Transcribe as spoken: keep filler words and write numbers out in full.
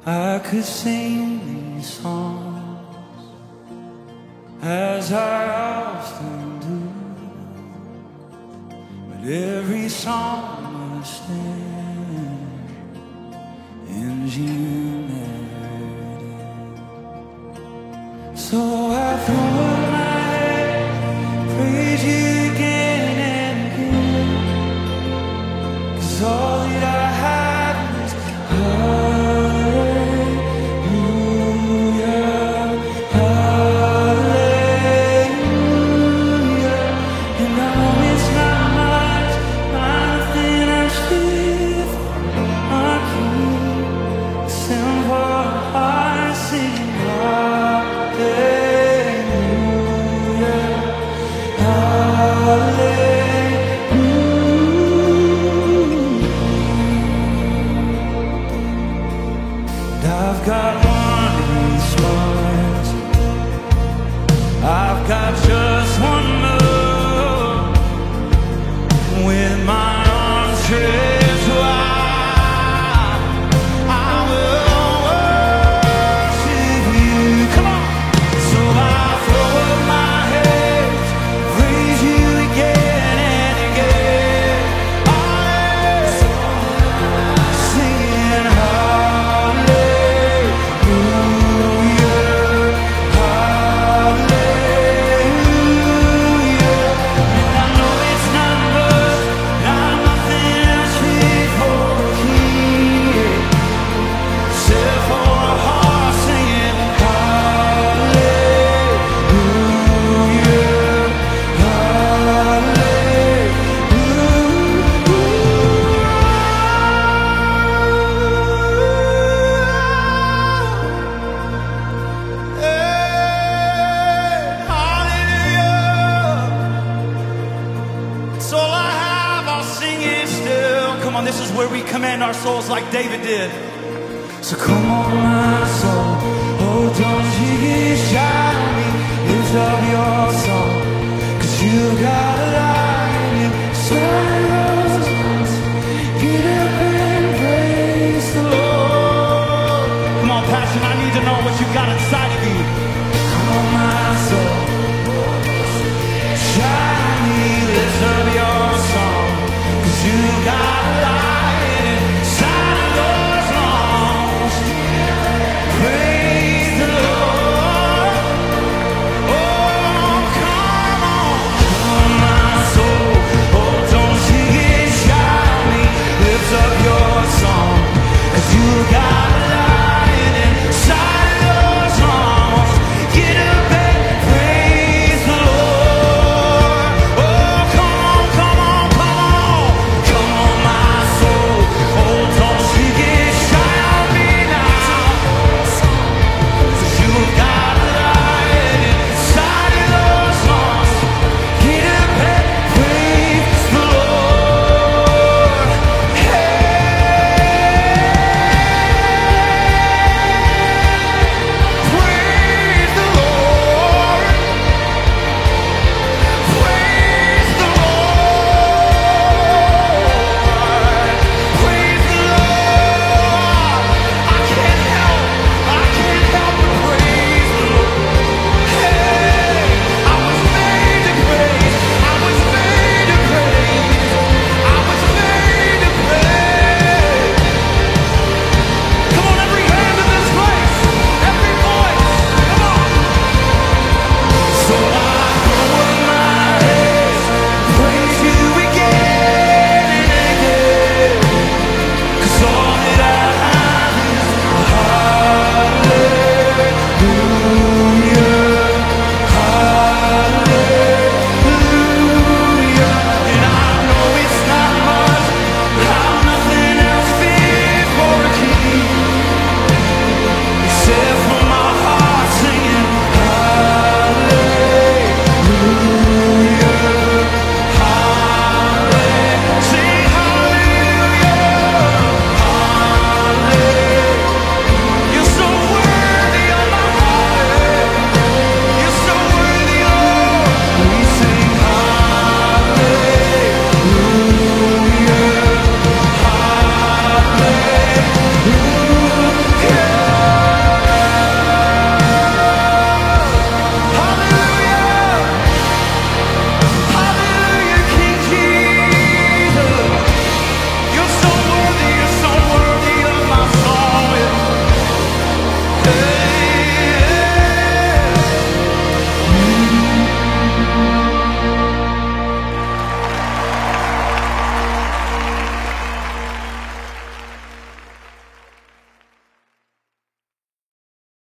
I could sing these songs as I often do, but every song must end in humanity. So I throw up my head, praise you again and again, 'cause all that I have is hallelujah, hallelujah. And I know it's not much, nothing I live for my King. Send for a heart singing hallelujah, hallelujah. I've got one response, I've got just one move, with my arms stretched wide, I will worship you. Come on! So I throw up my hands, praise you again and again. Hallelujah, singing hallelujah, hallelujah. And I know it's not much, not nothing else fit for a king, except for a heart singing hallelujah, hallelujah. It's all I have, I'll sing it still. Come on, this is where we command our souls like David did. So come on, my soul, oh, don't you get shy on me. Lift up your song, 'cause you got a lion inside those lungs. Get up and praise the Lord. Come on, Passion, I need to know what you got inside of you. Come on, my soul, shine on me. Lift up your song, 'cause you got a lion inside of those lungs. Praise the Lord. Oh, come on, come on, my soul. Oh, don't you get shy on me. Lift up your song, 'cause you got a